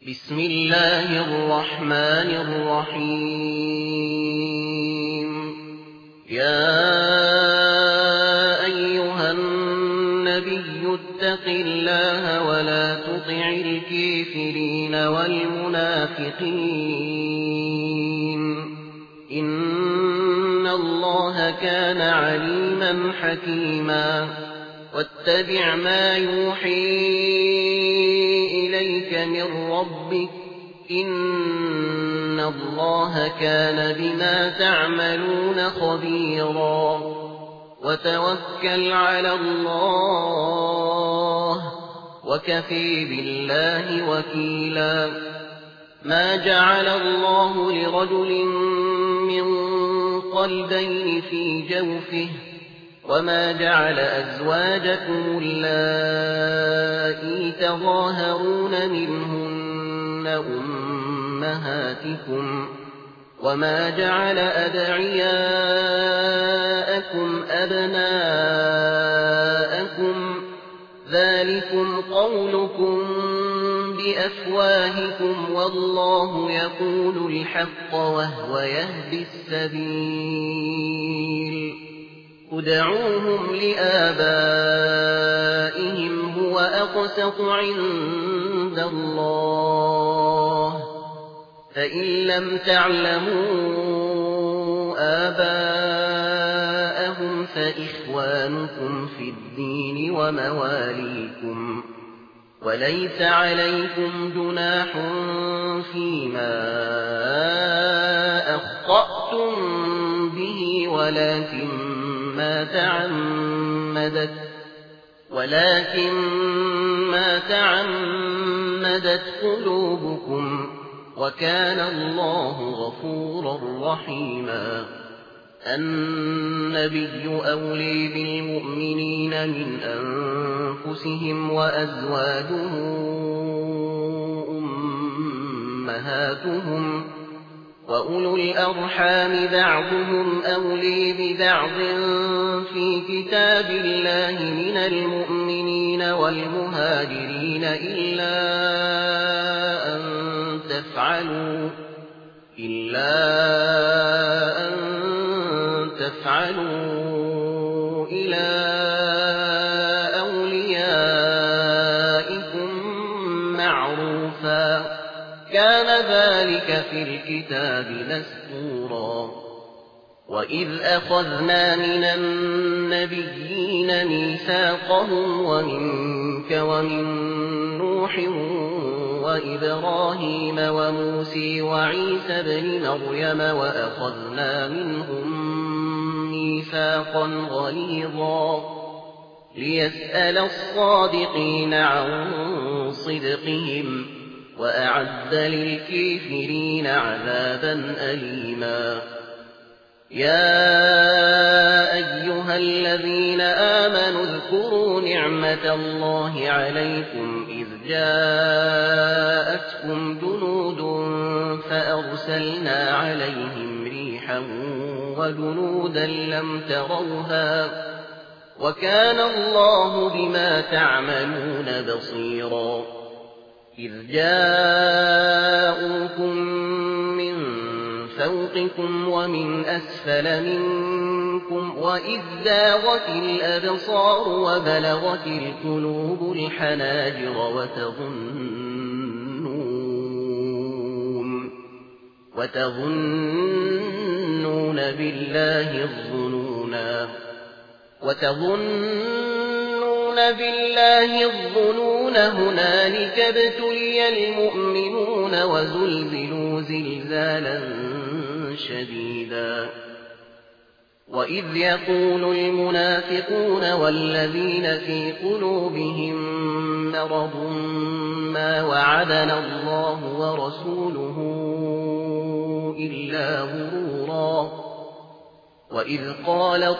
بسم الله الرحمن الرحيم يا أيها النبي اتق الله ولا تطع الكافرين والمنافقين إن الله كان عليما حكيما واتبع ما يوحي إليك من ربك إن الله كان بما تعملون خبيرا وتوكل على الله وكفى بالله وكيلا ما جعل الله لرجل من قلبين في جوفه وما جعل أزواجكم اللائي تظاهرون منهن أمهاتكم وما جعل أدعياءكم أبناءكم ذلكم قولكم بأفواهكم والله يقول الحق وهو يهدي السبيل ادعوهم لآبائهم هو أقسط عند الله فإن لم تعلموا آباءهم فإخوانكم في الدين ومواليكم وليس عليكم جناح فيما أخطأتم به ولكن ما تعمدت قلوبكم وكان الله غفورا رحيما النبي أولي بالمؤمنين من أنفسهم وأزواجه أمهاتهم وأولو الأرحام بعضهم أولي ببعض في كتاب الله من المؤمنين والمهاجرين إلا أن تفعلوا إلى أوليائكم معروفا كان ذلك في الكتاب مسطورا وإذ أخذنا من النبيين ميثاقهم ومنك ومن نوح وإبراهيم وموسى وعيسى بن مريم وأخذنا منهم ميثاقا غليظا ليسأل الصادقين عن صدقهم وأعد للكافرين عذابا أليما يا أيها الذين آمنوا اذكروا نعمة الله عليكم إذ جاءتكم جنود فأرسلنا عليهم ريحا وجنودا لم تروها وكان الله بما تعملون بصيرا إذ جاءوكم من فوقكم ومن أسفل منكم وإذ زاغت الأبصار وبلغت القلوب الحناجر وتظنون بالله الظنون هنالك ابتلي المؤمنون وزلزلوا زلزالا شديدا وإذ يقول المنافقون والذين في قلوبهم مرض ما وعدنا الله ورسوله إلا غرورا وإذ قالت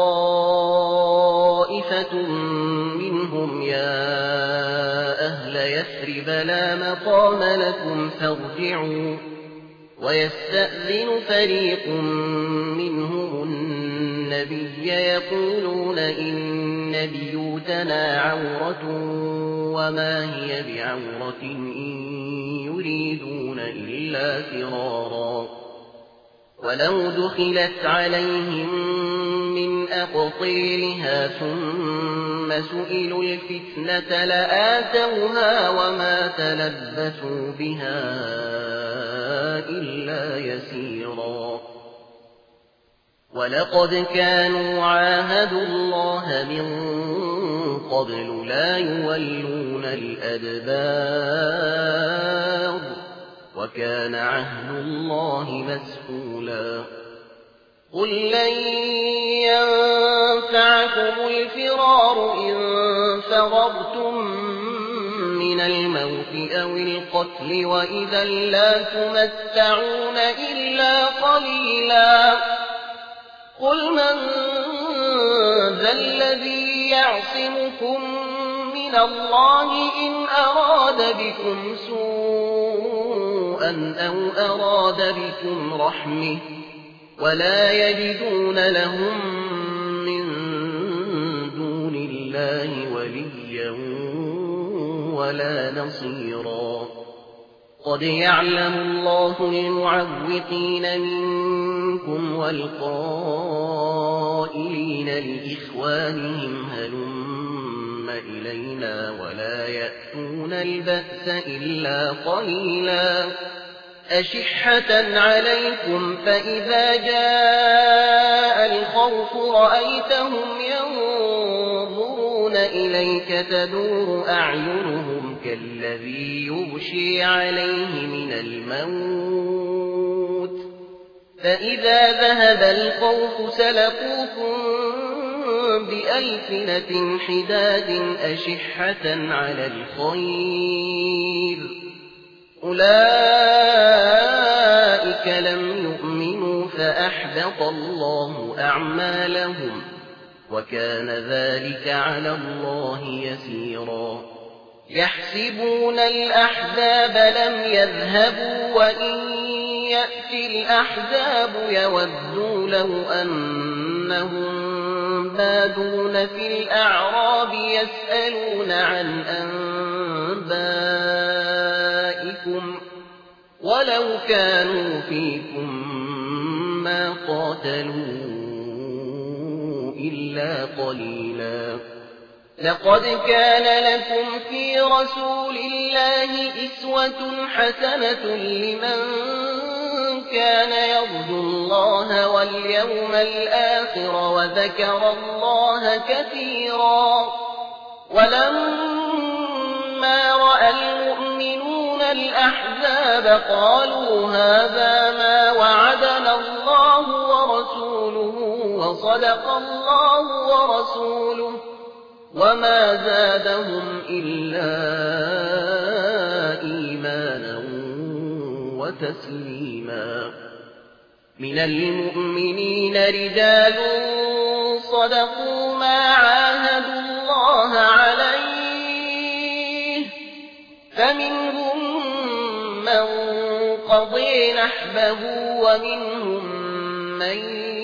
طائفة منهم يا أهل يثرب لا مقام لكم فارجعوا ويستأذن فريق منهم النبي يقولون إن بيوتنا عورة وما هي بعورة إن إلا فرارا ولو دخلت عليهم من أقطيرها ثم سئلوا الفتنة لآتوها وما تلبثوا بها إلا يسيرا ولقد كانوا عاهدوا الله من قبل لا يولون الأدبار وكان عهد الله مسئولا قل لن ينفعكم الفرار إن فررتم من الموت أو القتل وإذا لا تمتعون إلا قليلا قل من ذا الذي يعصمكم من الله إن أراد بكم سوءا أو أراد بكم رحمة ولا يجدون لهم من دون الله وليا ولا نصيرا قد يعلم الله المعوقين منكم والقائلين لإخوانهم هلم إلينا ولا يأتون البأس إلا قليلا أشحة عليكم فإذا جاء الخوف رأيتهم ينظرون إليك تدور أعينهم كالذي يغشي عليه من الموت فإذا ذهب الخوف سلقوكم بألسنة حداد أشحة على الخير أولئك لم يؤمنوا فأحبط الله أعمالهم وكان ذلك على الله يسيرا يحسبون الأحزاب لم يذهبوا وإن يأتي الأحزاب يودوا لو أنهم بادون في الأعراب يسألون عن أنبائكم ولو كانوا فيكم ما قاتلوا إلا قليلا لقد كان لكم في رسول الله أسوة حسنة لمن كان يرجو الله واليوم الآخر وذكر الله كثيرا ولما رأى المؤمنون الأحزاب قالوا هذا ما وعدنا الله ورسوله وصدق الله ورسوله وما زادهم إلا إيمانا وتسليما من المؤمنين رجال صدقوا ما عاهدوا الله عليه فمنهم من قضي نحبه ومنهم من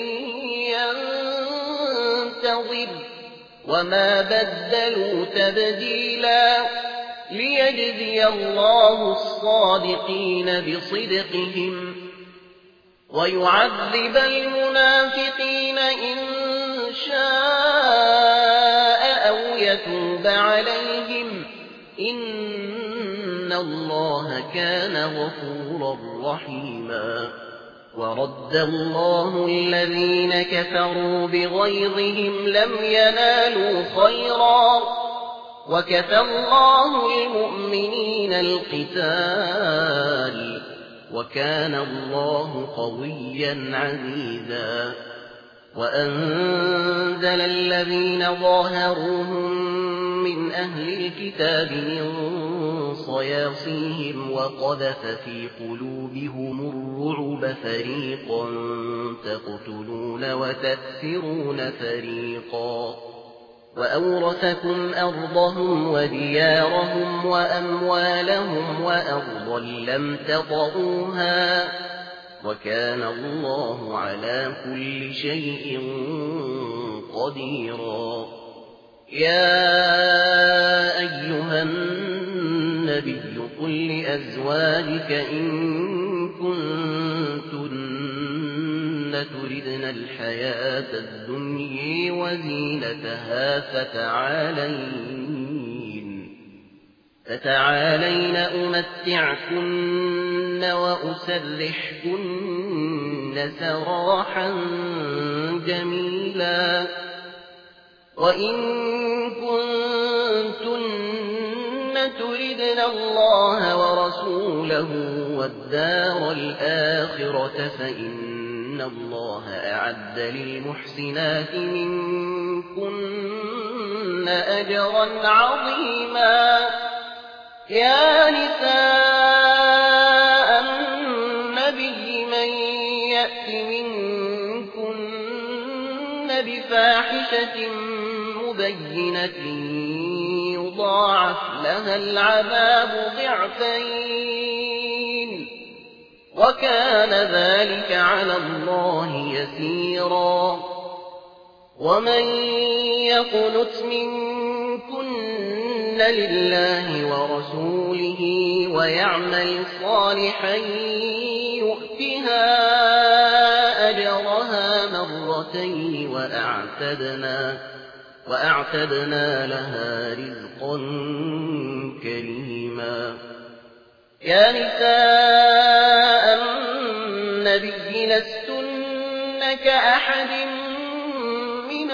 ينتظر وما بدلوا تبديلا ليجزي الله الصادقين بصدقهم ويعذب المنافقين إن شاء أو يتوب عليهم إن الله كان غفورا رحيما ورد الله الذين كفروا بغيظهم لم ينالوا خيرا وكفى الله المؤمنين القتال وكان الله قويا عزيزا وأنزل الذين ظاهروهم من أهل الكتاب من صياصيهم وقذف في قلوبهم الرعب فريقا تقتلون وتأسرون فريقا وأورثكم أرضهم وديارهم وأموالهم وأرضا لم تطئوها وكان الله على كل شيء قديرا يا أيها الناس النبي قل لأزواجك إن كنتن تردن الحياة الدنيا وزينتها فتعالين أمتعكن وأسرحكن سراحا جميلا وإن كنتن تردن الله ورسوله والدار الآخرة فإن الله أعد للمحسنات منكن أجرا عظيما يا نساء النبي من يأت منكن بفاحشة مبينة يضاعف لها العذاب ضعفين وكان ذلك على الله يسيرا ومن يقنت منكن لله ورسوله ويعمل صالحا يؤتها أجرها مرتين وأعتدنا لها رزقا كريما يا نساء النبي لستن كأحد من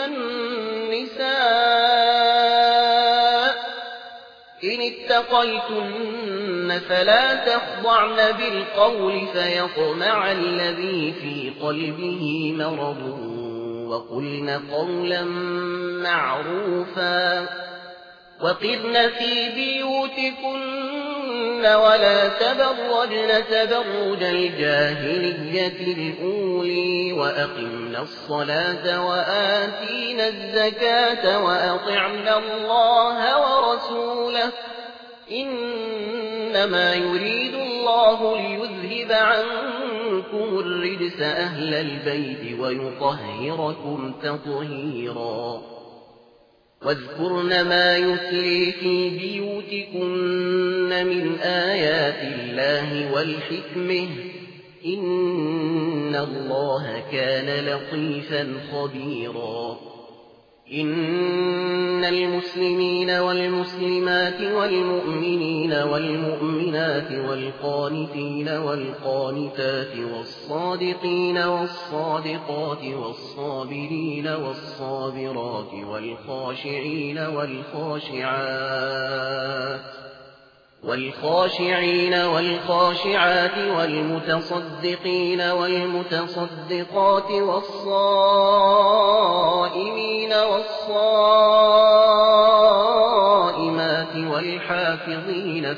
النساء إن اتقيتن فلا تخضعن بالقول فيطمع الذي في قلبه مرض وقلن قولا معروفا وقرن في بيوتكن ولا تبرجن تبرج الجاهلية الأولي وأقمنا الصلاة وآتينا الزكاة وأطعنا الله ورسوله إنما يريد الله ليذهب عنكم الرجس أهل البيت ويطهركم تطهيرا واذكرن ما يتلي في بيوتكن من آيات الله والحكمة إن الله كان لطيفا خبيرا إن المسلمين والمسلمات والمؤمنين والمؤمنات والقانتين والقانتات والصادقين والصادقات والصابرين والصابرات والخاشعين والخاشعات والمتصدقين والمتصدقات والصائمين والصائمات والحافظين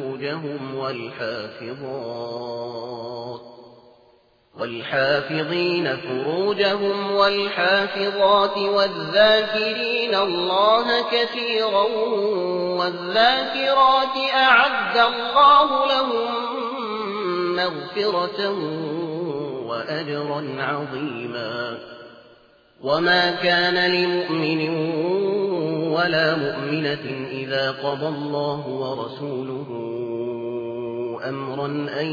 فروجهم والحافظات والذاكرين الله كثيرا والذاكرات أعد الله لهم مغفرة وأجرا عظيما وما كان لمؤمن ولا مؤمنة إذا قضى الله ورسوله أمرا أن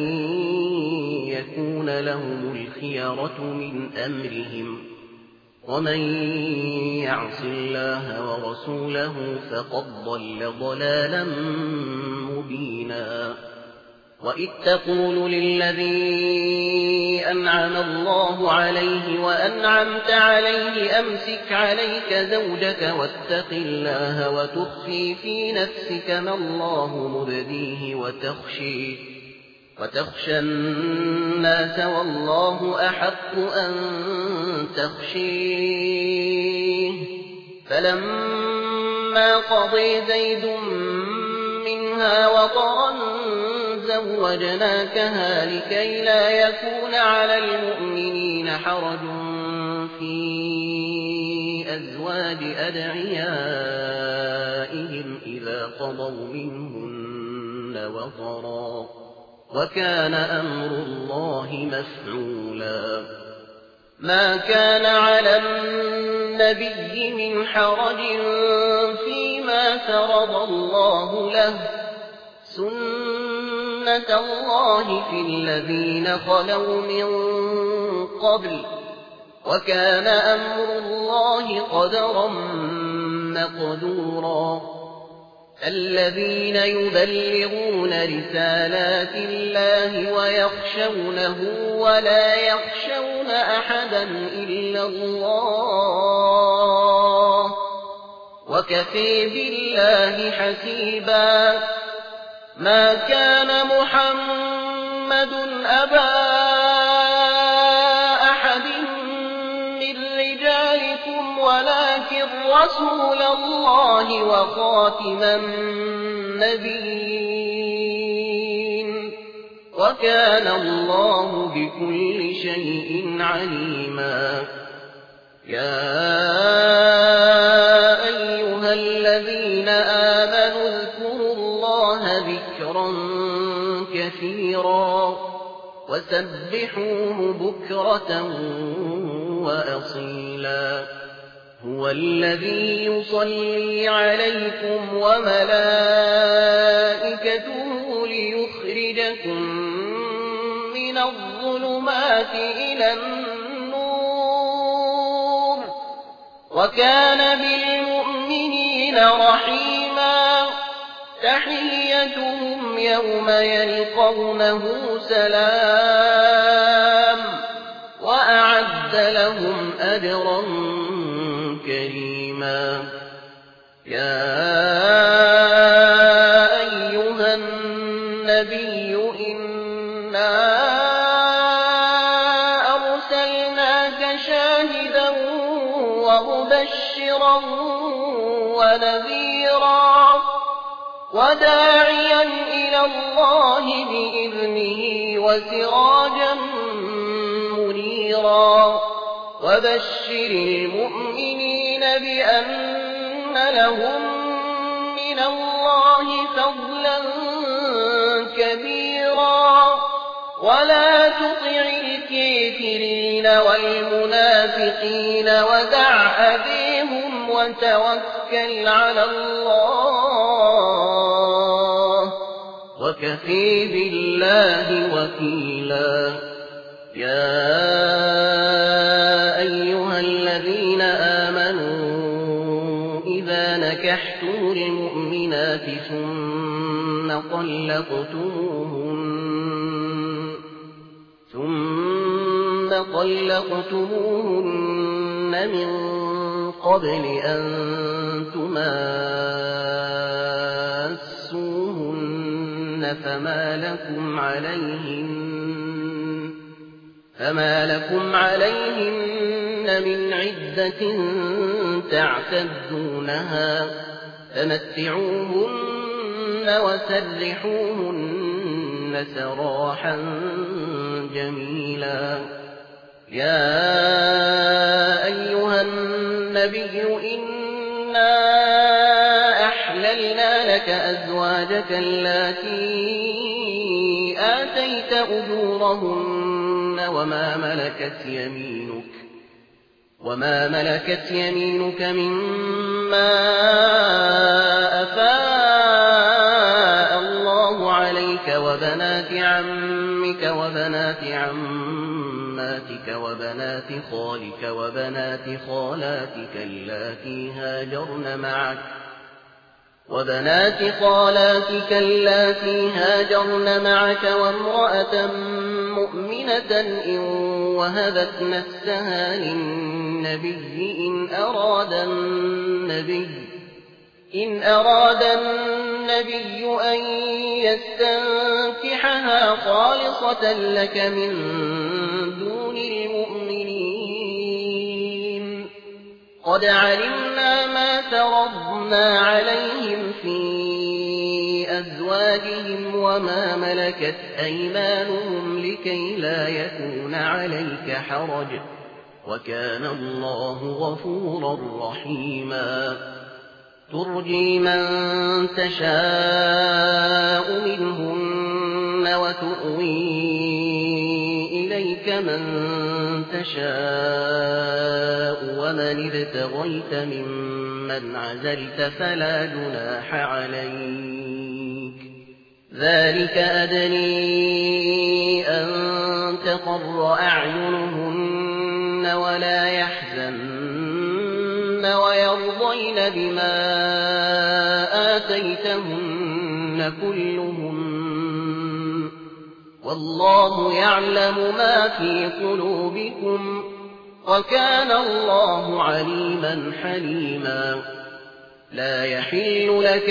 يكون لهم الخيرة من أمرهم ومن يعص الله ورسوله فقد ضل ضلالا مبينا وإذ تقول للذي أنعم الله عليه وأنعمت عليه أمسك عليك زوجك واتق الله وتخفي في نفسك ما الله مبديه وتخشى الناس والله أحق أن تخشيه فلما قضي زيد منها وطرا زوجناكها لكي لا يكون على المؤمنين حرج في أزواج أدعيائهم إذا قضوا منهن وطرا وكان أمر الله مفعولا ما كان على النبي من حرج فيما فرض الله له سُنَّةَ اللَّهِ فِي الَّذِينَ خَلَوْا مِن قَبْلُ وَكَانَ أَمْرُ اللَّهِ قَدَرًا مَّقْدُورًا الَّذِينَ يُبَلِّغُونَ رِسَالَاتِ اللَّهِ وَيَخْشَوْنَهُ وَلَا يَخْشَوْنَ أَحَدًا إِلَّا اللَّهَ وَكَفَىٰ بِاللَّهِ حَسِيبًا ما كان محمد أبا أحد من رجالكم ولكن رسول الله وخاتم النبيين وكان الله بكل شيء عليما يا أيها الذين آمنوا اذكروا الله ذكرا كثيرا وسبحوه بكرة وأصيلا هو الذي يصلي عليكم وملائكته ليخرجكم من الظلمات إلى النور وكان بالمؤمنين رحيما تحيتهم يوم يلقونه سلام وأعد لهم أجرا كريما يا أيها النبي إنا أرسلناك شاهدا ومبشرا ونذيرا وداعيا إلى الله بإذنه وسراجا منيرا وبشر المؤمنين بأن لهم من الله فضلا كبيرا ولا تطع الكافرين والمنافقين ودع أذيهم وتوكل على الله وكفى بالله وكيلا يا أيها الذين آمنوا إذا نكحتم المؤمنات ثم طلقتموهن من قبل أن تماسوهن فما لكم عليهن من عدة تعتدونها فمتعوهن وسرحوهن سراحا جميلا يا أيها النبي إنا أحللنا لك أزواجك التي آتيت أجورهن وما ملكت يمينك مما أفاء الله عليك وبنات عمك وبنات عماتك وبنات خالك وبنات خالاتك اللاتي هاجرن معك وامرأة مؤمنة إن وهبت نفسها للنبي إن أراد النبي أن يستنكحها خالصة لك من دون المؤمنين قد علمنا ما فرضنا عليهم في أزواجهم وما ملكت أيمانهم لكي لا يكون عليك حرج وكان الله غفورا رحيما ترجي من تشاء منهن وتؤوي إليك من تشاء ومن ابتغيت ممن عزلت فلا جناح عليك ذلك أدني أن تقر أعينهن ولا يحزن ويرضين بما آتيتهن كلهم والله يعلم ما في قلوبكم وكان الله عليما حليما لا يحل لك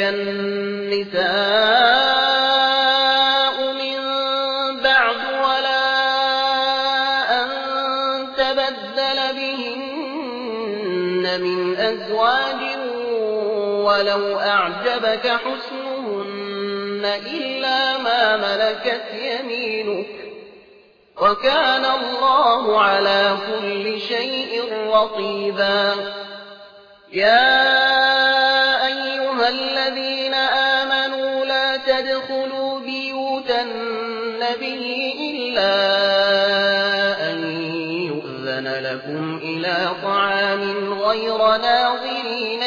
النساء من بعد ولا أن تبدل بهن من أزواج ولو أعجبك حسنهن إلا ما ملكت يمينك وكان الله على كل شيء رقيبا يا أيها الذين آمنوا لا تدخلوا بيوت النبي إلا أن يؤذن لكم إلى طعام غير ناظرين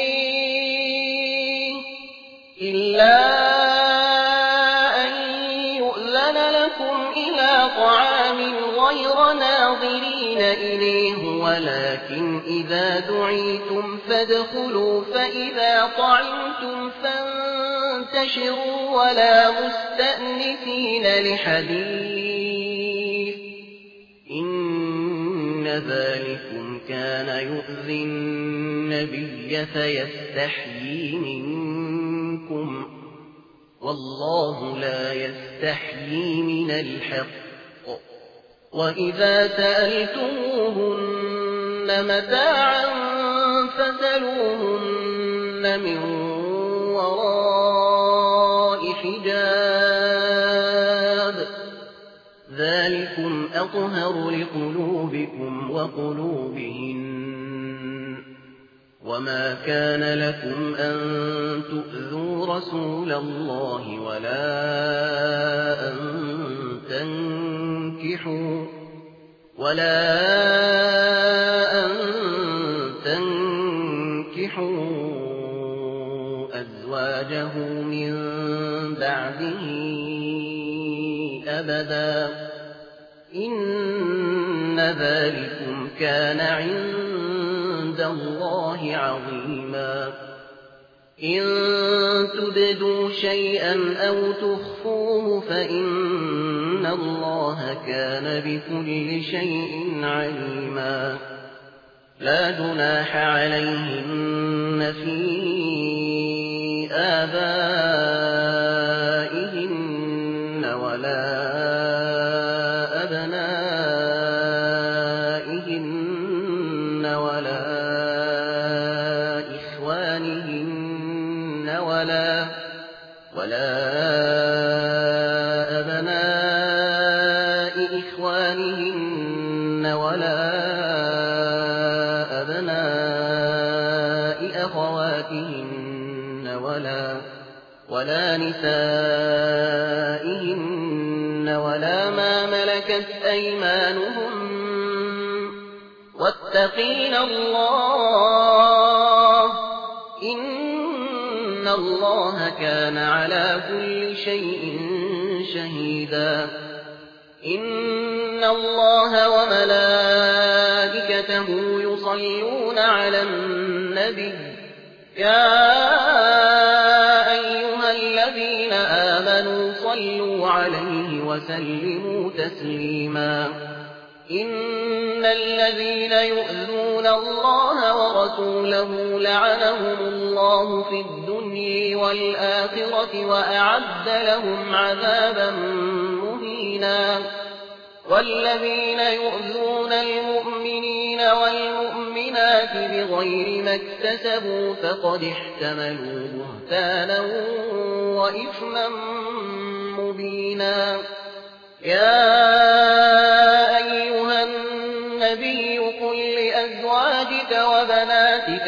إليه ولكن إذا دعيتم فادخلوا فإذا طعمتم فانتشروا ولا مستأنسين لحديث إن ذلكم كان يؤذي النبي فيستحيي منكم والله لا يستحيي من الحق وإذا سألتموهن متاعا فسلوهن من وراء حجاب ذلكم أطهر لقلوبكم وقلوبهن وما كان لكم أن تؤذوا رسول الله ولا أن تنكحوا أزواجه من بعده أبدا إن ذلكم كان عند الله عظيما إن تبدوا شيئا أو تخفوه فإن الله كان بكل شيء عليما لا جناح عليهن في آبائهن ولا أبنائهن ولا إخوانهن ولا أبناء إخوانهن ولا أبناء أخواتهن ولا نسائهن ولا ما ملكت أيمانهم واتقين الله إن الله كان على كل شيء شهيدا إن الله وملائكته يصلون على النبي يا أيها الذين آمنوا صلوا عليه وسلموا تسليما إن الذين يؤذون الله ورسوله لعنهم الله في الدنيا والآخرة وأعد لهم عذابا مهينا والذين يؤذون المؤمنين والمؤمنات بغير ما اكتسبوا فقد احتملوا بهتانا وإثما مبينا يا أيها النبي قل لأزواجك وبناتك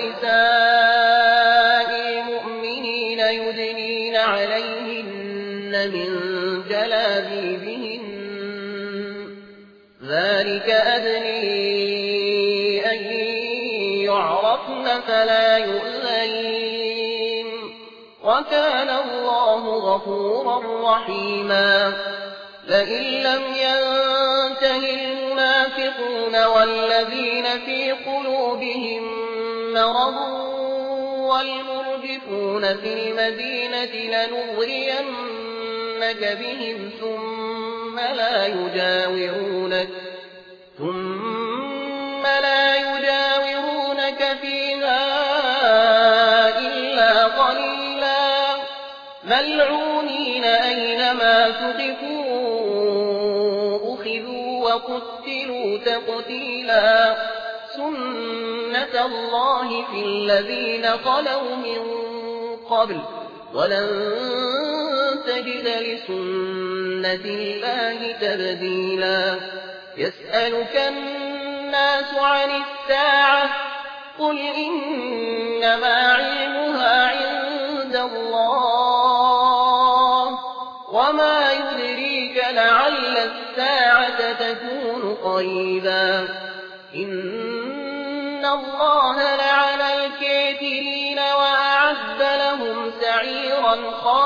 ونساء المؤمنين يدنين عليهن من جلابيبهن ذلك أدني أن يعرفن فلا يؤذين وكان الله غفورا رحيما لئن لم ينته المنافقون والذين في قلوبهم مرض والمرجفون في المدينة لنغرينك بهم ثم لا يجاورونك فيها إلا قليلا ملعونين أينما ثقفوا أخذوا وقتلوا تقتيلا سنة الله في الذين خلوا من قبل ولن تجد لسنة الله تبديلا يسألك الناس عن الساعة قل إنما علمها عند الله وما يدريك لعل الساعة تكون قريبا إن الله لعن الكافرين وأعد لهم سعيرا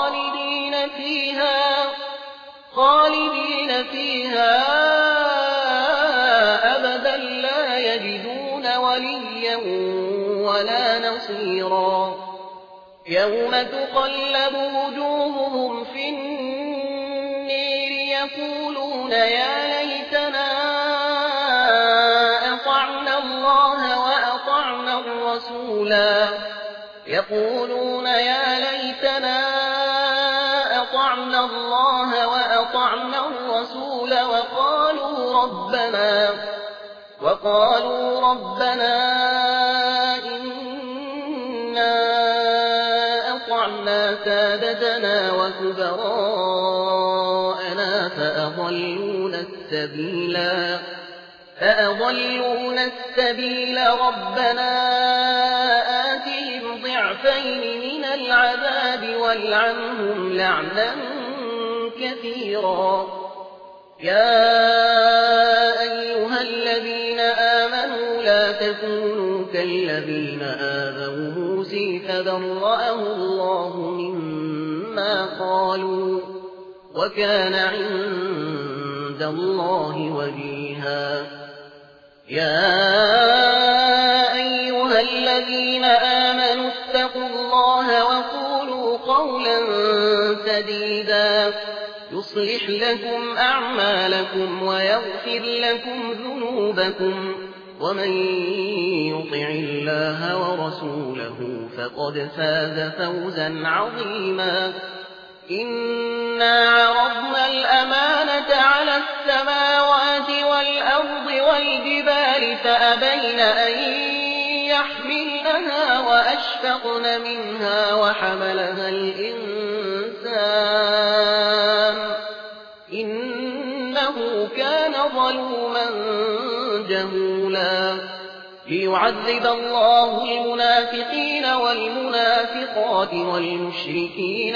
خالدين فيها أبدا لا يجدون وليا ولا نصيرا يوم تقلب وجوههم في النير يقولون يا ليتنا أطعنا الله وأطعنا الرسولا وقالوا ربنا إنا أطعنا سادتنا وكبراءنا فأضلونا السبيل ربنا آتهم ضعفين من العذاب والعنهم لعنا كثيرا يا أيها الذين آمنوا لا تكونوا كالذين آذوا موسى فبرأه الله مما قالوا وكان عند الله وجيها يا أيها الذين آمنوا اتقوا الله وقولوا قولا سديدا يصلح لكم أعمالكم ويغفر لكم ذنوبكم ومن يطع الله ورسوله فقد فاز فوزا عظيما إنا عرضنا الأمانة على السماوات والأرض والجبال فأبين أن يحملنها وأشفقن منها وحملها الإنسان إنه كان ظلوما جهولا ليعذب الله المنافقين والمنافقات والمشركين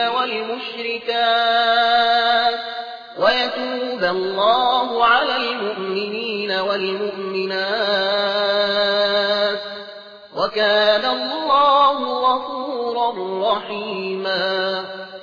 والمشركات ويتوب الله على المؤمنين والمؤمنات وكان الله غفورا رحيما